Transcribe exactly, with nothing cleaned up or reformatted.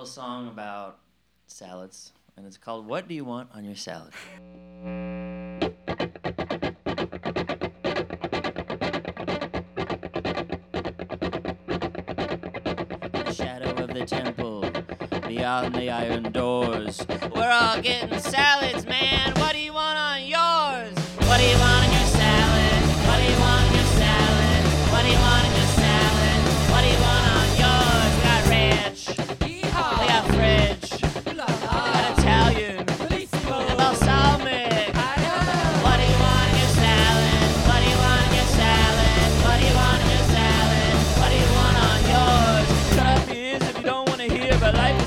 song about salads, and it's called "What Do You Want on Your Salad?" In the shadow of the temple, beyond the iron doors, we're all getting salads, man. What do you want on yours? What do you want on your salad? What do you want on your salad? What do you want on your salad? What do you want on yours? We got ranch. We got fridge. We got Italian. Balsamic. What do you want on your salad? What do you want on your salad? What do you want on your salad? What do you want on yours? Shut up your ears if you don't want to hear, but life